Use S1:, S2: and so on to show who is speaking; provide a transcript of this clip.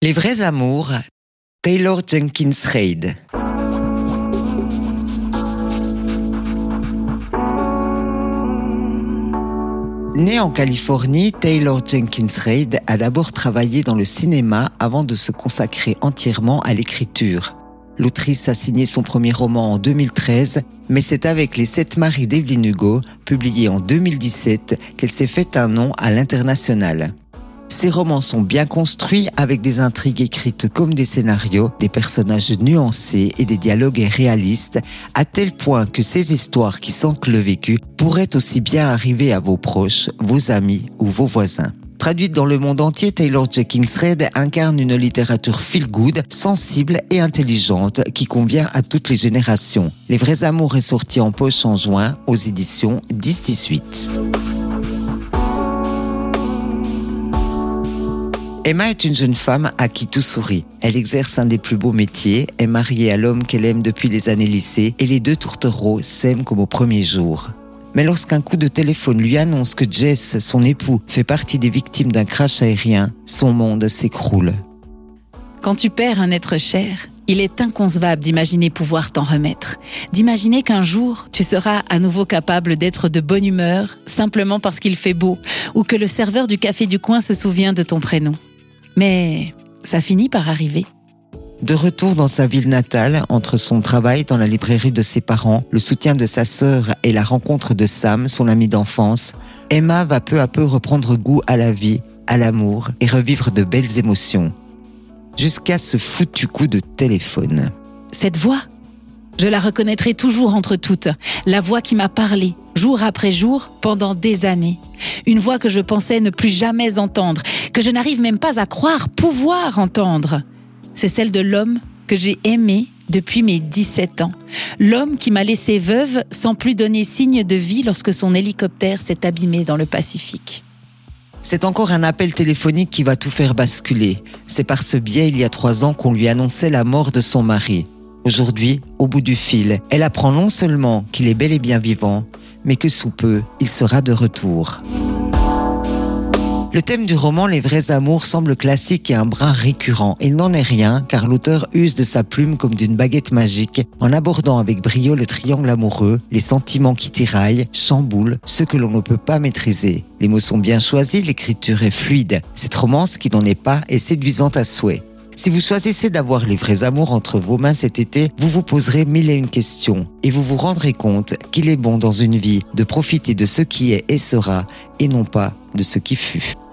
S1: Les vrais amours, Taylor Jenkins Reid. Née en Californie, Taylor Jenkins Reid a d'abord travaillé dans le cinéma avant de se consacrer entièrement à l'écriture. L'autrice a signé son premier roman en 2013, mais c'est avec Les 7 maris d'Evelyn Hugo, publié en 2017, qu'elle s'est fait un nom à l'international. Ses romans sont bien construits avec des intrigues écrites comme des scénarios, des personnages nuancés et des dialogues réalistes, à tel point que ces histoires qui sentent le vécu pourraient aussi bien arriver à vos proches, vos amis ou vos voisins. Traduite dans le monde entier, Taylor Jenkins Reid incarne une littérature feel-good, sensible et intelligente qui convient à toutes les générations. Les vrais amours est sorti en poche en juin aux éditions 10-18. Emma est une jeune femme à qui tout sourit. Elle exerce un des plus beaux métiers, est mariée à l'homme qu'elle aime depuis les années lycée et les deux tourtereaux s'aiment comme au premier jour. Mais lorsqu'un coup de téléphone lui annonce que Jess, son époux, fait partie des victimes d'un crash aérien, son monde s'écroule.
S2: Quand tu perds un être cher, il est inconcevable d'imaginer pouvoir t'en remettre. D'imaginer qu'un jour, tu seras à nouveau capable d'être de bonne humeur simplement parce qu'il fait beau ou que le serveur du café du coin se souvient de ton prénom. Mais ça finit par arriver.
S1: De retour dans sa ville natale, entre son travail dans la librairie de ses parents, le soutien de sa sœur et la rencontre de Sam, son ami d'enfance, Emma va peu à peu reprendre goût à la vie, à l'amour et revivre de belles émotions. Jusqu'à ce foutu coup de téléphone.
S2: Cette voix, je la reconnaîtrai toujours entre toutes. La voix qui m'a parlé, jour après jour, pendant des années. Une voix que je pensais ne plus jamais entendre, que je n'arrive même pas à croire pouvoir entendre. C'est celle de l'homme que j'ai aimé depuis mes 17 ans. L'homme qui m'a laissée veuve sans plus donner signe de vie lorsque son hélicoptère s'est abîmé dans le Pacifique.
S1: C'est encore un appel téléphonique qui va tout faire basculer. C'est par ce biais, il y a 3 ans, qu'on lui annonçait la mort de son mari. Aujourd'hui, au bout du fil, elle apprend non seulement qu'il est bel et bien vivant, mais que sous peu, il sera de retour. Le thème du roman Les vrais amours semble classique et un brin récurrent. Il n'en est rien, car l'auteur use de sa plume comme d'une baguette magique, en abordant avec brio le triangle amoureux, les sentiments qui tiraillent, chamboulent, ceux que l'on ne peut pas maîtriser. Les mots sont bien choisis, l'écriture est fluide. Cette romance, qui n'en est pas, est séduisante à souhait. Si vous choisissez d'avoir les vrais amours entre vos mains cet été, vous vous poserez 1001 questions et vous vous rendrez compte qu'il est bon dans une vie de profiter de ce qui est et sera et non pas de ce qui fut.